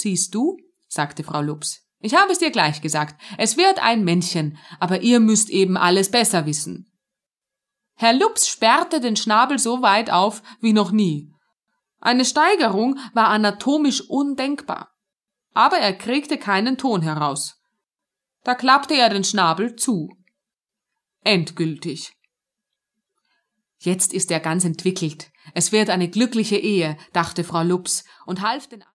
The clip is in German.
Siehst du, sagte Frau Lups, ich habe es dir gleich gesagt, es wird ein Männchen, aber ihr müsst eben alles besser wissen. Herr Lups sperrte den Schnabel so weit auf wie noch nie. Eine Steigerung war anatomisch undenkbar, aber er kriegte keinen Ton heraus. Da klappte er den Schnabel zu. Endgültig. Jetzt ist er ganz entwickelt. Es wird eine glückliche Ehe, dachte Frau Lups und half den